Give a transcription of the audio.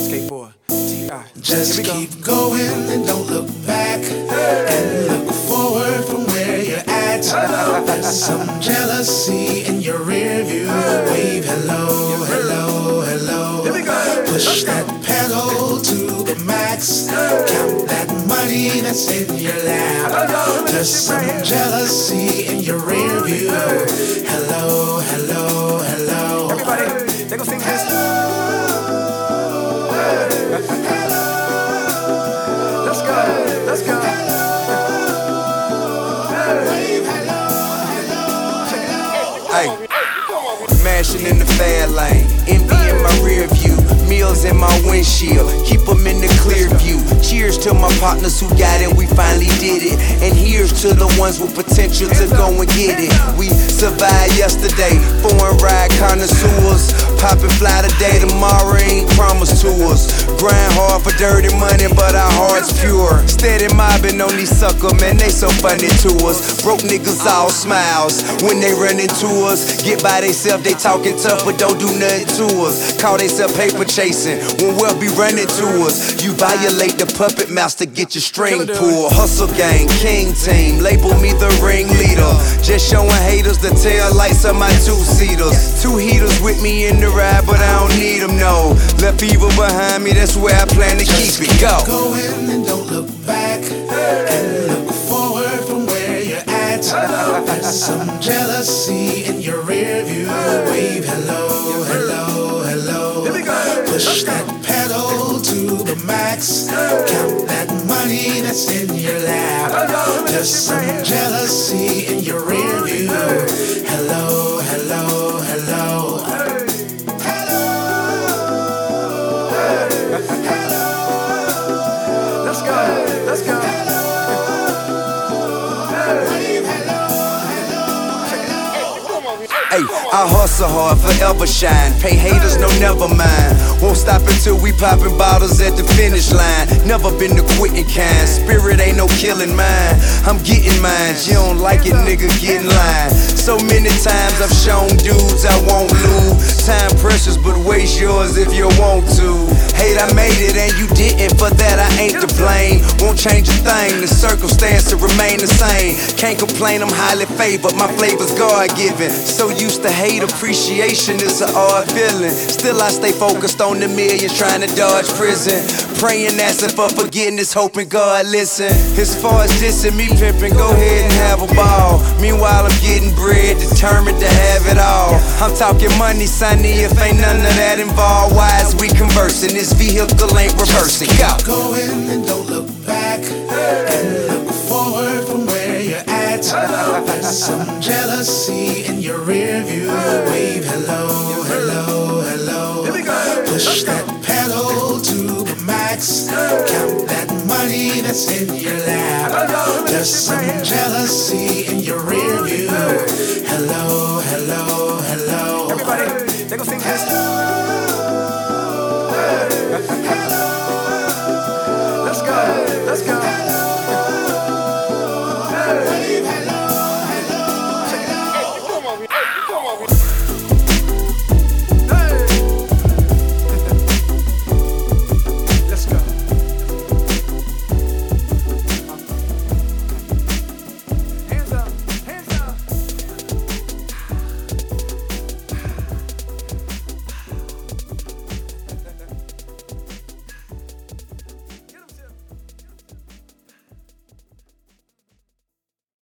skateboard. T.I. Just keep going and don't look back, and look forward from where you're at. There's some jealousy in your rear view. Wave hello, hello, hello. Push that pedal to the max. Count that money that's in your lap. There's some jealousy in your rear view. Hello, hello, hello. Everybody, they gon' sing this. Let's go, let's go. Hey, mashing in the fast lane, envy in my rear view, meals in my windshield, keep them in the clear view. Cheers to my partners who got it, we finally did it. And here's to the ones with potential to go and get it. We survived yesterday, foreign ride connoisseurs, poppin' fly today, tomorrow ain't promised to us. Grind hard for dirty money, but our hearts pure. Steady mobbing on these sucker, man, they so funny to us. Broke niggas all smiles when they run into us. Get by theyself, they talking tough, but don't do nothing to us. Call theyself paper chasing when we'll be running to us. You violate the puppet master, get your string pulled. Hustle gang, king team, label me the ringleader. Just showing haters the tail lights of my two-seaters. Two heaters with me in the ride, but I don't need them, no. Left evil behind me, that's where I plan to keep it. Go. Go in and don't look back, and look forward from where you're at. There's some jealousy in your rear view. Wave hello, hello, hello. Push that pedal to the max. Count that money that's in your lap. There's some jealousy in your rear view. Hello, hello, hello. Let's go, let's go. Hey, I hustle hard, forever shine. Pay haters, no never mind. Won't stop until we poppin' bottles at the finish line. Never been the quitting kind. Spirit ain't no killing mine. I'm getting mine. You don't like it, nigga, get in line. So many times I've shown dudes I won't lose. Time precious, but waste yours if you want to. Hate, I made it and you didn't. For that I ain't to blame. Won't change a thing. The circumstance to remain the same. Can't complain, I'm highly favored. My flavor's God-given. So used to hate, appreciation is an odd feeling. Still I stay focused on the millions, trying to dodge prison. Praying, asking for forgiveness, hoping God listen. As far as dissing me pimping, go ahead and have a ball. Meanwhile I'm getting bread, determined to have it all. I'm talking money, sonny, if ain't none of that involved. Why is we conversing? This vehicle ain't reversing. Go. Go in and don't look back, and look forward from where you're at. There's some jealousy in your rear view. Wave hello, hello, hello. Push that pedal to the max. Count that money that's in your lap. There's some jealousy in your rear view. Hello, hello, hello. Everybody, they gon' sing this.